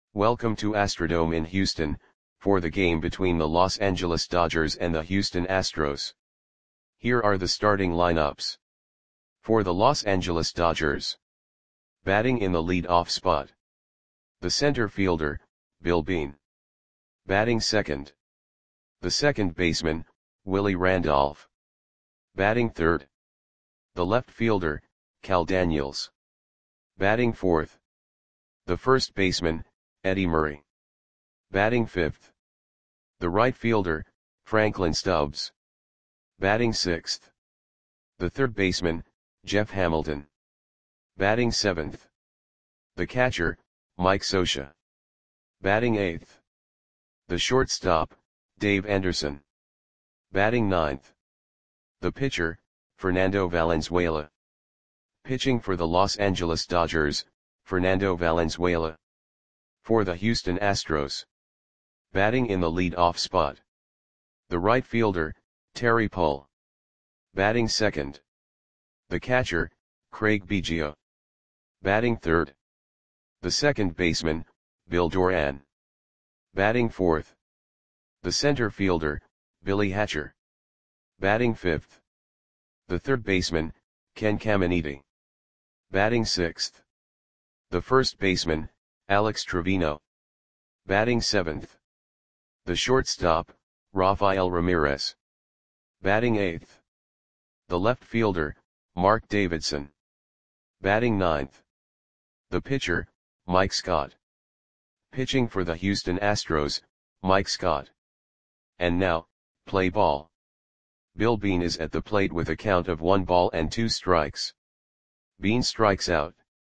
Welcome to Astrodome in Houston, for the game between the Los Angeles Dodgers and the Houston Astros. Here are the starting lineups. For the Los Angeles Dodgers. Batting in the lead-off spot. The center fielder, Bill Beane. Batting second. The second baseman, Willie Randolph. Batting third. The left fielder, Cal Daniels. Batting fourth. The first baseman, Eddie Murray. Batting fifth. The right fielder, Franklin Stubbs. Batting sixth. The third baseman, Jeff Hamilton. Batting seventh. The catcher, Mike Scioscia. Batting eighth. The shortstop, Dave Anderson. Batting ninth. The pitcher, Fernando Valenzuela. Pitching for the Los Angeles Dodgers, Fernando Valenzuela. For the Houston Astros. Batting in the lead-off spot. The right fielder, Terry Pull. Batting second. The catcher, Craig Biggio. Batting third. The second baseman, Bill Doran. Batting fourth. The center fielder, Billy Hatcher. Batting fifth. The third baseman, Ken Caminiti. Batting sixth. The first baseman, Alex Trevino. Batting seventh. The shortstop, Rafael Ramirez. Batting eighth. The left fielder, Mark Davidson. Batting ninth. The pitcher, Mike Scott. Pitching for the Houston Astros, Mike Scott. And now, play ball. Bill Beane is at the plate with a count of 1 ball and 2 strikes. Beane strikes out.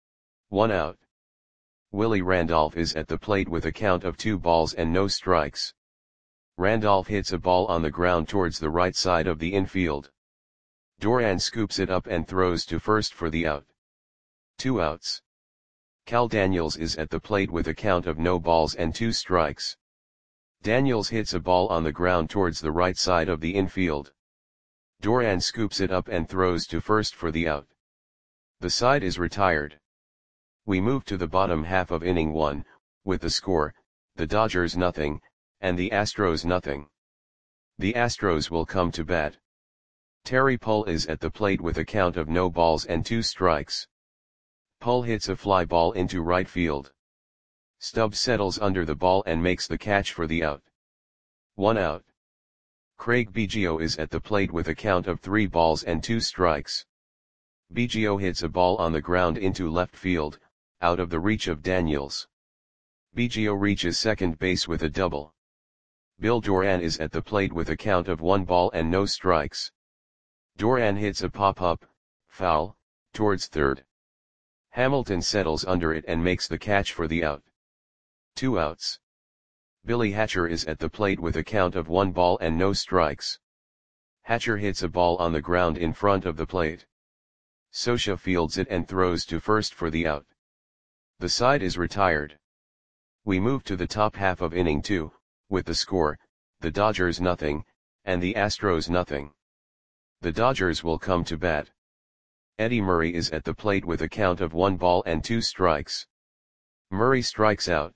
1 out. Willie Randolph is at the plate with a count of 2 balls and no strikes. Randolph hits a ball on the ground towards the right side of the infield. Doran scoops it up and throws to first for the out. 2 outs. Cal Daniels is at the plate with a count of no balls and 2 strikes. Daniels hits a ball on the ground towards the right side of the infield. Doran scoops it up and throws to first for the out. The side is retired. We move to the bottom half of inning 1, with the score, the Dodgers nothing, and the Astros nothing. The Astros will come to bat. Terry Pull is at the plate with a count of no balls and 2 strikes. Pull hits a fly ball into right field. Stubbs settles under the ball and makes the catch for the out. 1 out. Craig Biggio is at the plate with a count of 3 balls and 2 strikes. Biggio hits a ball on the ground into left field, out of the reach of Daniels. Biggio reaches second base with a double. Bill Doran is at the plate with a count of 1 ball and no strikes. Doran hits a pop-up, foul, towards third. Hamilton settles under it and makes the catch for the out. 2 outs. Billy Hatcher is at the plate with a count of 1 ball and no strikes. Hatcher hits a ball on the ground in front of the plate. Scioscia fields it and throws to first for the out. The side is retired. We move to the top half of inning 2, with the score, the Dodgers nothing, and the Astros nothing. The Dodgers will come to bat. Eddie Murray is at the plate with a count of 1 ball and 2 strikes. Murray strikes out.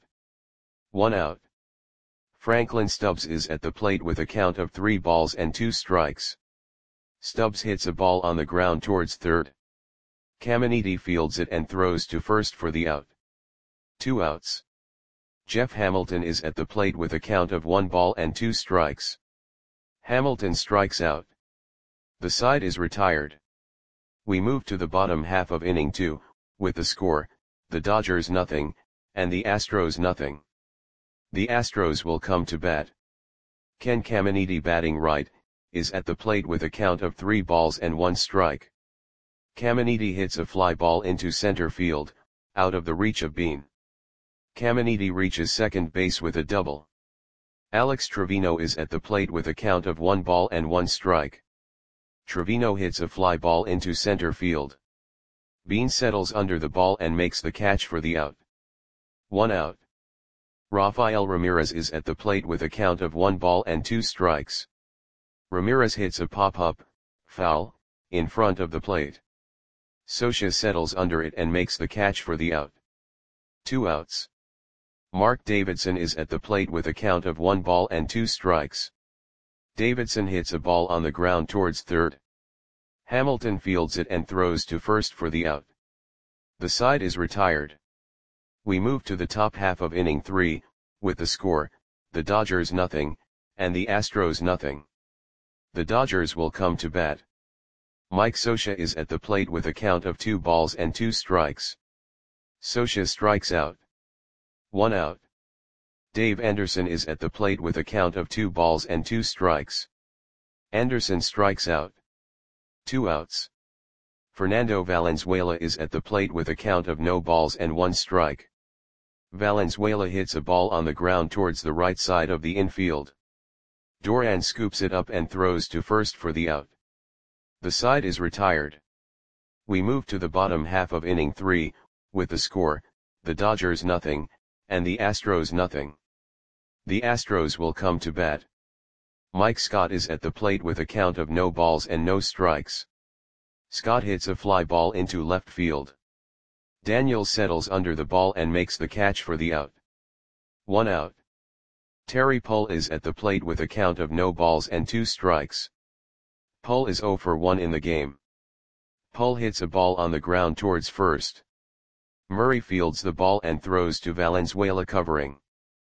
1 out. Franklin Stubbs is at the plate with a count of 3 balls and 2 strikes. Stubbs hits a ball on the ground towards third. Caminiti fields it and throws to first for the out. 2 outs. Jeff Hamilton is at the plate with a count of 1 ball and 2 strikes. Hamilton strikes out. The side is retired. We move to the bottom half of inning 2, with the score, the Dodgers nothing, and the Astros nothing. The Astros will come to bat. Ken Caminiti batting right, is at the plate with a count of 3 balls and 1 strike. Caminiti hits a fly ball into center field, out of the reach of Beane. Caminiti reaches second base with a double. Alex Trevino is at the plate with a count of 1 ball and 1 strike. Trevino hits a fly ball into center field. Beane settles under the ball and makes the catch for the out. 1 out. Rafael Ramirez is at the plate with a count of 1 ball and 2 strikes. Ramirez hits a pop-up, foul, in front of the plate. Scioscia settles under it and makes the catch for the out. 2 outs. Mark Davidson is at the plate with a count of 1 ball and 2 strikes. Davidson hits a ball on the ground towards third. Hamilton fields it and throws to first for the out. The side is retired. We move to the top half of inning 3, with the score, the Dodgers nothing, and the Astros nothing. The Dodgers will come to bat. Mike Scioscia is at the plate with a count of 2 balls and 2 strikes. Scioscia strikes out. 1 out. Dave Anderson is at the plate with a count of 2 balls and 2 strikes. Anderson strikes out. 2 outs. Fernando Valenzuela is at the plate with a count of no balls and 1 strike. Valenzuela hits a ball on the ground towards the right side of the infield. Duran scoops it up and throws to first for the out. The side is retired. We move to the bottom half of inning 3, with the score, the Dodgers nothing, and the Astros nothing. The Astros will come to bat. Mike Scott is at the plate with a count of no balls and no strikes. Scott hits a fly ball into left field. Daniels settles under the ball and makes the catch for the out. 1 out. Terry Pull is at the plate with a count of no balls and 2 strikes. Pull is 0 for 1 in the game. Pull hits a ball on the ground towards first. Murray fields the ball and throws to Valenzuela covering.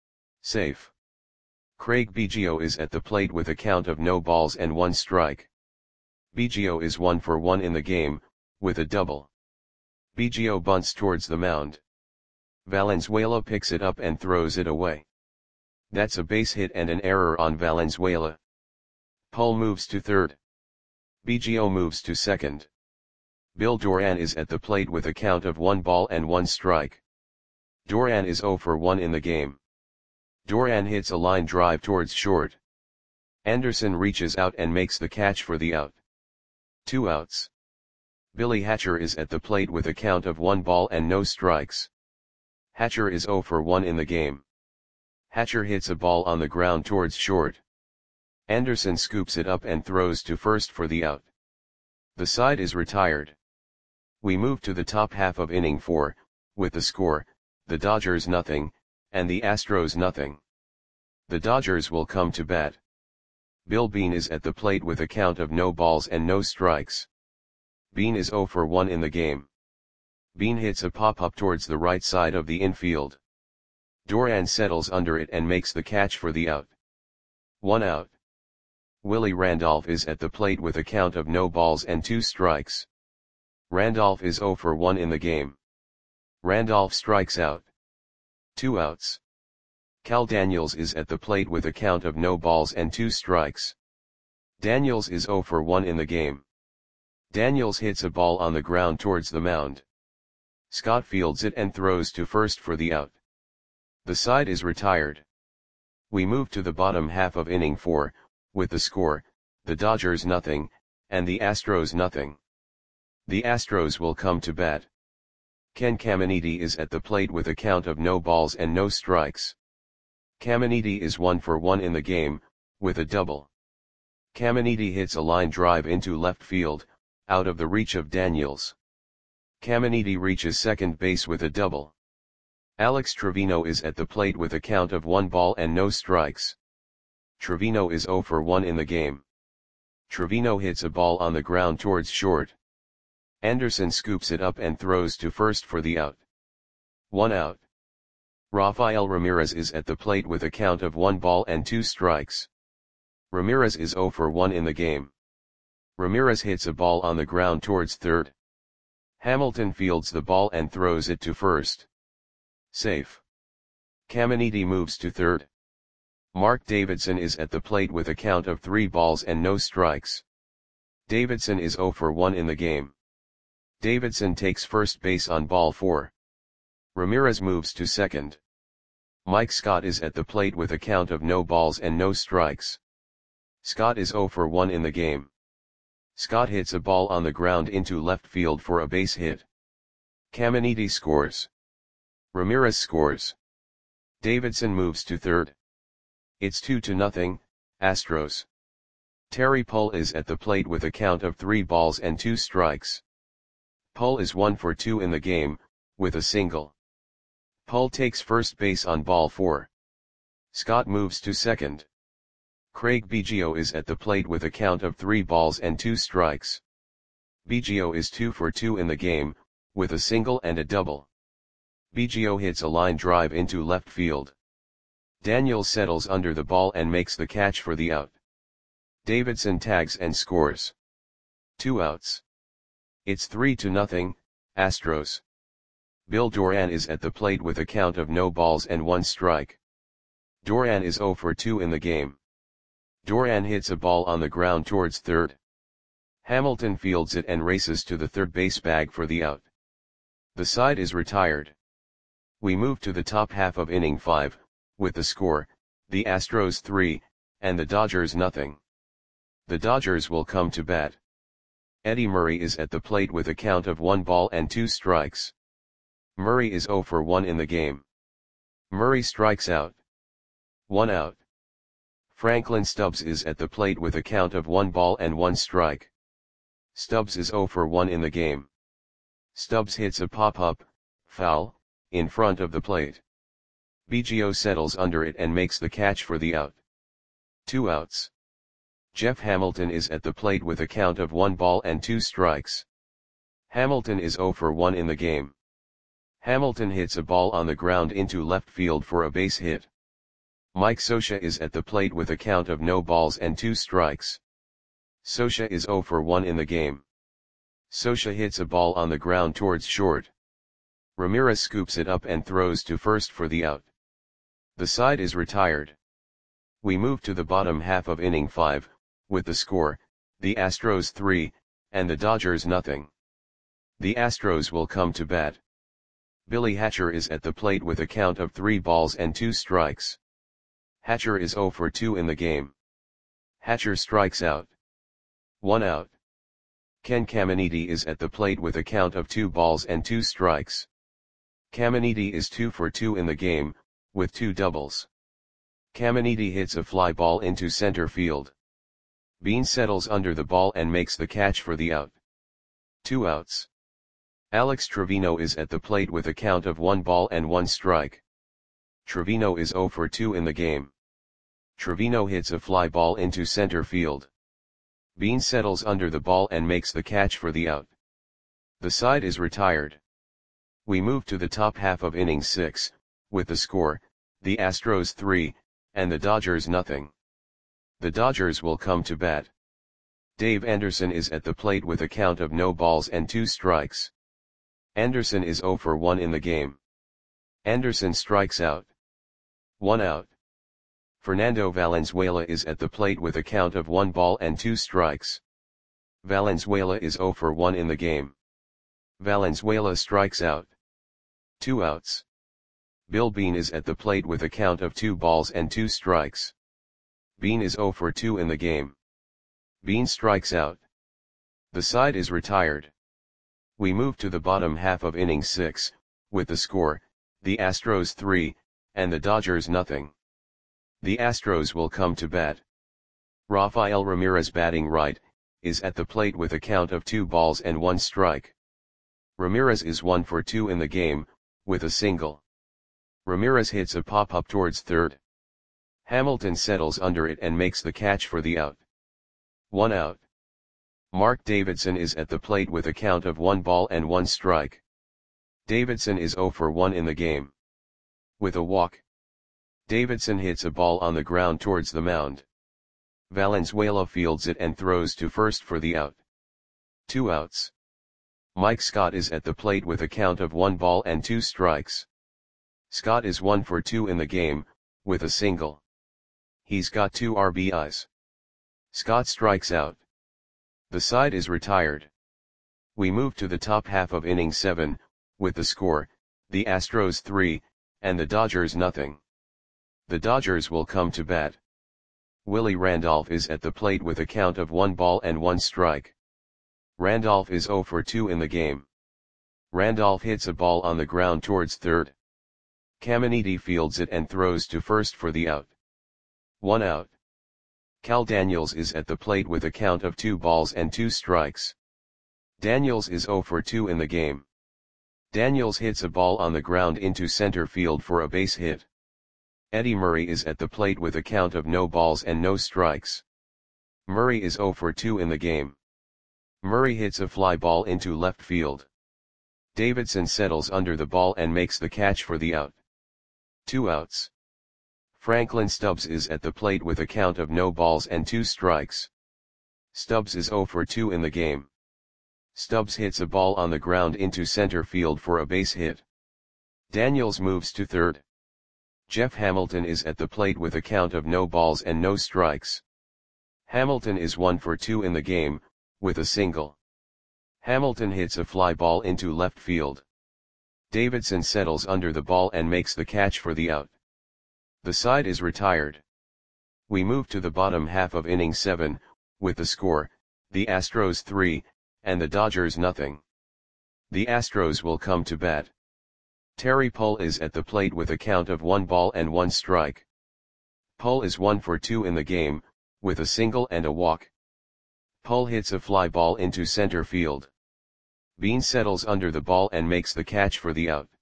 Safe. Craig Biggio is at the plate with a count of no balls and 1 strike. Biggio is 1 for 1 in the game, with a double. Biggio bunts towards the mound. Valenzuela picks it up and throws it away. That's a base hit and an error on Valenzuela. Pull moves to third. Biggio moves to second. Bill Duran is at the plate with a count of 1 ball and 1 strike. Duran is 0 for 1 in the game. Duran hits a line drive towards short. Anderson reaches out and makes the catch for the out. 2 outs. Billy Hatcher is at the plate with a count of 1 ball and no strikes. Hatcher is 0 for 1 in the game. Hatcher hits a ball on the ground towards short. Anderson scoops it up and throws to first for the out. The side is retired. We move to the top half of inning 4, with the score, the Dodgers nothing, and the Astros nothing. The Dodgers will come to bat. Bill Beane is at the plate with a count of no balls and no strikes. Beane is 0 for 1 in the game. Beane hits a pop-up towards the right side of the infield. Duran settles under it and makes the catch for the out. 1 out. Willie Randolph is at the plate with a count of no balls and 2 strikes. Randolph is 0 for 1 in the game. Randolph strikes out. 2 outs. Cal Daniels is at the plate with a count of no balls and 2 strikes. Daniels is 0 for 1 in the game. Daniels hits a ball on the ground towards the mound. Scott fields it and throws to first for the out. The side is retired. We move to the bottom half of inning 4, with the score, the Dodgers nothing, and the Astros nothing. The Astros will come to bat. Ken Caminiti is at the plate with a count of no balls and no strikes. Caminiti is 1 for 1 in the game, with a double. Caminiti hits a line drive into left field, out of the reach of Daniels. Caminiti reaches second base with a double. Alex Trevino is at the plate with a count of 1 ball and no strikes. Trevino is 0 for 1 in the game. Trevino hits a ball on the ground towards short. Anderson scoops it up and throws to first for the out. 1 out. Rafael Ramirez is at the plate with a count of 1 ball and 2 strikes. Ramirez is 0 for 1 in the game. Ramirez hits a ball on the ground towards third. Hamilton fields the ball and throws it to first. Safe. Caminiti moves to third. Mark Davidson is at the plate with a count of 3 balls and no strikes. Davidson is 0 for 1 in the game. Davidson takes first base on ball 4. Ramirez moves to second. Mike Scott is at the plate with a count of no balls and no strikes. Scott is 0 for 1 in the game. Scott hits a ball on the ground into left field for a base hit. Caminiti scores. Ramirez scores. Davidson moves to third. It's 2-0, Astros. Terry Pull is at the plate with a count of 3 balls and 2 strikes. Pull is 1 for 2 in the game, with a single. Hull takes first base on ball 4. Scott moves to second. Craig Biggio is at the plate with a count of 3 balls and 2 strikes. Biggio is 2 for 2 in the game, with a single and a double. Biggio hits a line drive into left field. Daniels settles under the ball and makes the catch for the out. Davidson tags and scores. 2 outs. It's 3-0, Astros. Bill Doran is at the plate with a count of no balls and 1 strike. Doran is 0 for 2 in the game. Doran hits a ball on the ground towards third. Hamilton fields it and races to the third base bag for the out. The side is retired. We move to the top half of inning 5, with the score, the Astros 3, and the Dodgers nothing. The Dodgers will come to bat. Eddie Murray is at the plate with a count of 1 ball and 2 strikes. Murray is 0 for 1 in the game. Murray strikes out. 1 out. Franklin Stubbs is at the plate with a count of 1 ball and 1 strike. Stubbs is 0 for 1 in the game. Stubbs hits a pop-up, foul, in front of the plate. Biggio settles under it and makes the catch for the out. 2 outs. Jeff Hamilton is at the plate with a count of 1 ball and 2 strikes. Hamilton is 0 for 1 in the game. Hamilton hits a ball on the ground into left field for a base hit. Mike Scioscia is at the plate with a count of no balls and 2 strikes. Scioscia is 0 for 1 in the game. Scioscia hits a ball on the ground towards short. Ramirez scoops it up and throws to first for the out. The side is retired. We move to the bottom half of inning 5, with the score, the Astros 3, and the Dodgers nothing. The Astros will come to bat. Billy Hatcher is at the plate with a count of 3 balls and 2 strikes. Hatcher is 0 for 2 in the game. Hatcher strikes out. 1 out. Ken Caminiti is at the plate with a count of 2 balls and 2 strikes. Caminiti is 2 for 2 in the game, with 2 doubles. Caminiti hits a fly ball into center field. Bean settles under the ball and makes the catch for the out. 2 outs. Alex Trevino is at the plate with a count of 1 ball and 1 strike. Trevino is 0 for 2 in the game. Trevino hits a fly ball into center field. Bean settles under the ball and makes the catch for the out. The side is retired. We move to the top half of inning 6, with the score, the Astros 3, and the Dodgers nothing. The Dodgers will come to bat. Dave Anderson is at the plate with a count of no balls and 2 strikes. Anderson is 0 for 1 in the game. Anderson strikes out. 1 out. Fernando Valenzuela is at the plate with a count of 1 ball and 2 strikes. Valenzuela is 0 for 1 in the game. Valenzuela strikes out. 2 outs. Bill Bean is at the plate with a count of 2 balls and 2 strikes. Bean is 0 for 2 in the game. Bean strikes out. The side is retired. We move to the bottom half of inning 6, with the score, the Astros 3, and the Dodgers nothing. The Astros will come to bat. Rafael Ramirez batting right, is at the plate with a count of 2 balls and 1 strike. Ramirez is 1 for 2 in the game, with a single. Ramirez hits a pop-up towards third. Hamilton settles under it and makes the catch for the out. 1 out. Mark Davidson is at the plate with a count of 1 ball and 1 strike. Davidson is 0 for 1 in the game. With a walk. Davidson hits a ball on the ground towards the mound. Valenzuela fields it and throws to first for the out. 2 outs. Mike Scott is at the plate with a count of 1 ball and 2 strikes. Scott is 1 for 2 in the game, with a single. He's got 2 RBIs. Scott strikes out. The side is retired. We move to the top half of inning 7, with the score, the Astros 3, and the Dodgers nothing. The Dodgers will come to bat. Willie Randolph is at the plate with a count of 1 ball and 1 strike. Randolph is 0 for 2 in the game. Randolph hits a ball on the ground towards third. Caminiti fields it and throws to first for the out. 1 out. Cal Daniels is at the plate with a count of 2 balls and 2 strikes. Daniels is 0 for 2 in the game. Daniels hits a ball on the ground into center field for a base hit. Eddie Murray is at the plate with a count of no balls and no strikes. Murray is 0 for 2 in the game. Murray hits a fly ball into left field. Davidson settles under the ball and makes the catch for the out. 2 outs. Franklin Stubbs is at the plate with a count of no balls and 2 strikes. Stubbs is 0 for 2 in the game. Stubbs hits a ball on the ground into center field for a base hit. Daniels moves to third. Jeff Hamilton is at the plate with a count of no balls and no strikes. Hamilton is 1 for 2 in the game, with a single. Hamilton hits a fly ball into left field. Davidson settles under the ball and makes the catch for the out. The side is retired. We move to the bottom half of inning 7, with the score, the Astros 3, and the Dodgers nothing. The Astros will come to bat. Terry Pull is at the plate with a count of 1 ball and 1 strike. Pull is 1 for 2 in the game, with a single and a walk. Pull hits a fly ball into center field. Bean settles under the ball and makes the catch for the out.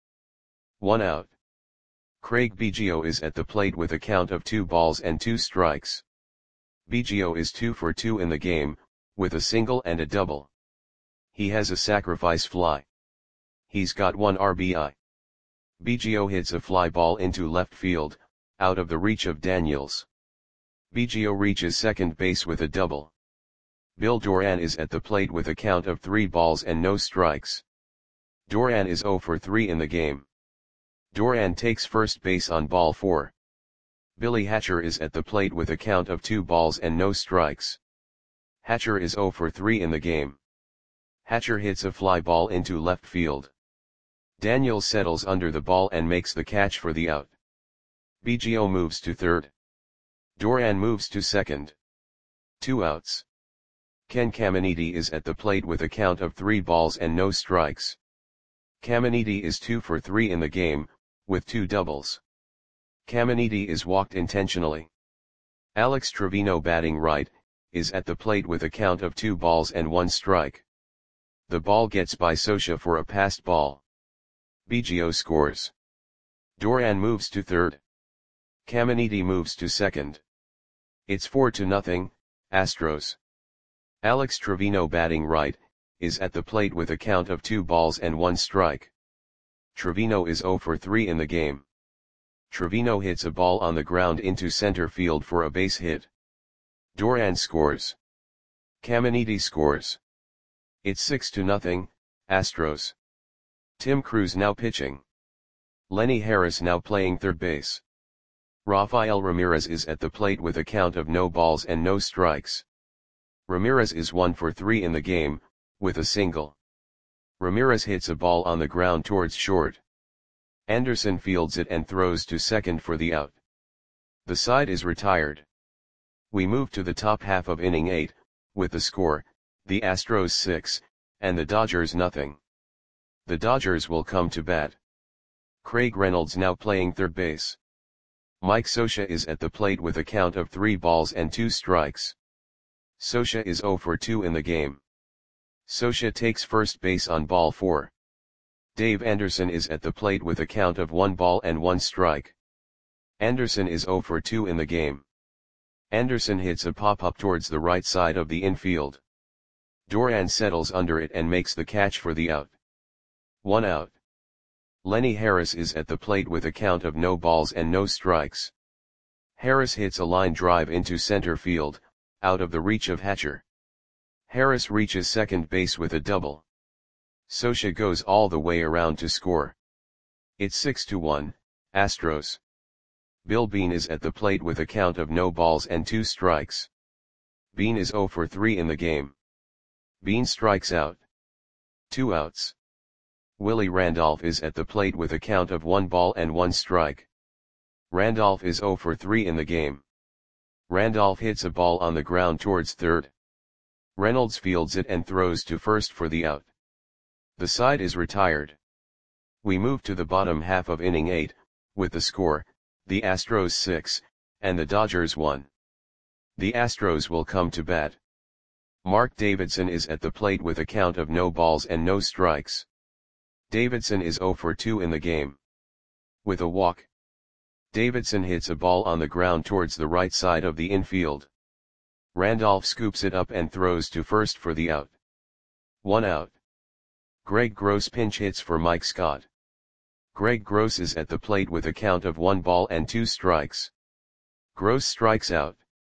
1 out. Craig Biggio is at the plate with a count of 2 balls and 2 strikes. Biggio is 2 for 2 in the game, with a single and a double. He has a sacrifice fly. He's got 1 RBI. Biggio hits a fly ball into left field, out of the reach of Daniels. Biggio reaches second base with a double. Bill Doran is at the plate with a count of 3 balls and no strikes. Doran is 0 for 3 in the game. Doran takes first base on ball 4. Billy Hatcher is at the plate with a count of 2 balls and no strikes. Hatcher is 0 for 3 in the game. Hatcher hits a fly ball into left field. Daniels settles under the ball and makes the catch for the out. Biggio moves to third. Doran moves to second. 2 outs. Ken Caminiti is at the plate with a count of 3 balls and no strikes. Caminiti is 2 for 3 in the game, with 2 doubles. Caminiti is walked intentionally. Alex Trevino, batting right, is at the plate with a count of 2 balls and 1 strike. The ball gets by Scioscia for a passed ball. Biggio scores. Doran moves to third. Caminiti moves to second. It's 4-0, Astros. Alex Trevino, batting right, is at the plate with a count of 2 balls and 1 strike. Trevino is 0 for 3 in the game. Trevino hits a ball on the ground into center field for a base hit. Doran scores. Caminiti scores. It's 6-0, Astros. Tim Cruz now pitching. Lenny Harris now playing third base. Rafael Ramirez is at the plate with a count of no balls and no strikes. Ramirez is 1 for 3 in the game, with a single. Ramirez hits a ball on the ground towards short. Anderson fields it and throws to second for the out. The side is retired. We move to the top half of inning 8, with the score, the Astros 6, and the Dodgers nothing. The Dodgers will come to bat. Craig Reynolds now playing third base. Mike Scioscia is at the plate with a count of 3 balls and 2 strikes. Scioscia is 0 for 2 in the game. Scioscia takes first base on ball 4. Dave Anderson is at the plate with a count of 1 ball and 1 strike. Anderson is 0 for 2 in the game. Anderson hits a pop-up towards the right side of the infield. Doran settles under it and makes the catch for the out. 1 out. Lenny Harris is at the plate with a count of no balls and no strikes. Harris hits a line drive into center field, out of the reach of Hatcher. Harris reaches second base with a double. Scioscia goes all the way around to score. It's 6-1, Astros. Bill Bean is at the plate with a count of no balls and 2 strikes. Bean is 0 for 3 in the game. Bean strikes out. 2 outs. Willie Randolph is at the plate with a count of 1 ball and 1 strike. Randolph is 0 for 3 in the game. Randolph hits a ball on the ground towards third. Reynolds fields it and throws to first for the out. The side is retired. We move to the bottom half of inning 8, with the score, the Astros 6, and the Dodgers 1. The Astros will come to bat. Mark Davidson is at the plate with a count of no balls and no strikes. Davidson is 0 for 2 in the game. With a walk, Davidson hits a ball on the ground towards the right side of the infield. Randolph scoops it up and throws to first for the out. 1 out. Greg Gross pinch hits for Mike Scott. Greg Gross is at the plate with a count of 1 ball and 2 strikes. Gross strikes out.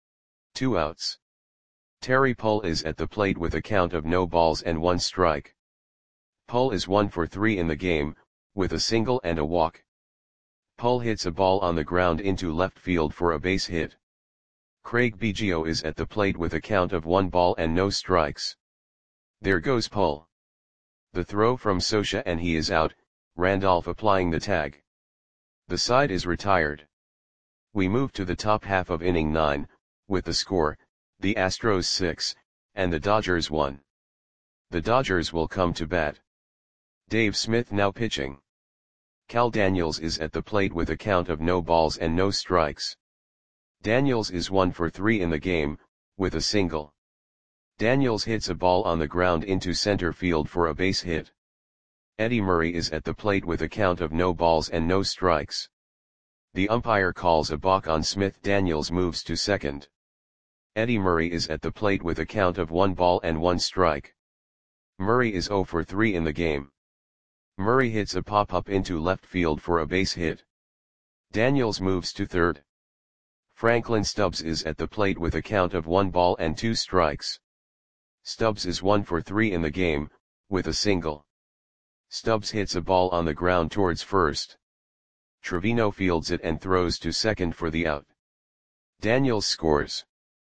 2 outs. Terry Pull is at the plate with a count of no balls and 1 strike. Pull is 1 for 3 in the game, with a single and a walk. Pull hits a ball on the ground into left field for a base hit. Craig Biggio is at the plate with a count of 1 ball and no strikes. There goes Pull. The throw from Scioscia and he is out, Randolph applying the tag. The side is retired. We move to the top half of inning 9, with the score, the Astros 6, and the Dodgers 1. The Dodgers will come to bat. Dave Smith now pitching. Cal Daniels is at the plate with a count of no balls and no strikes. Daniels is 1 for 3 in the game, with a single. Daniels hits a ball on the ground into center field for a base hit. Eddie Murray is at the plate with a count of no balls and no strikes. The umpire calls a balk on Smith. Daniels moves to second. Eddie Murray is at the plate with a count of 1 ball and 1 strike. Murray is 0 for 3 in the game. Murray hits a pop-up into left field for a base hit. Daniels moves to third. Franklin Stubbs is at the plate with a count of 1 ball and 2 strikes. Stubbs is 1 for 3 in the game, with a single. Stubbs hits a ball on the ground towards first. Trevino fields it and throws to second for the out. Daniels scores.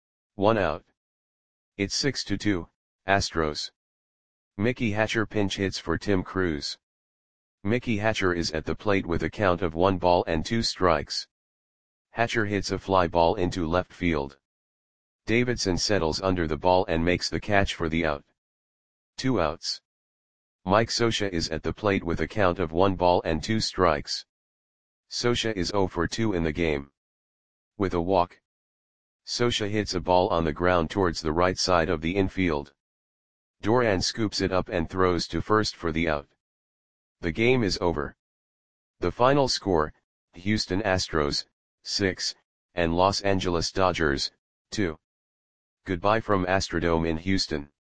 1 out. It's 6-2, Astros. Mickey Hatcher pinch hits for Tim Cruz. Mickey Hatcher is at the plate with a count of 1 ball and 2 strikes. Hatcher hits a fly ball into left field. Davidson settles under the ball and makes the catch for the out. 2 outs. Mike Scioscia is at the plate with a count of 1 ball and 2 strikes. Scioscia is 0 for 2 in the game. With a walk, Scioscia hits a ball on the ground towards the right side of the infield. Duran scoops it up and throws to first for the out. The game is over. The final score, Houston Astros, 6, and Los Angeles Dodgers, 2. Goodbye from Astrodome in Houston.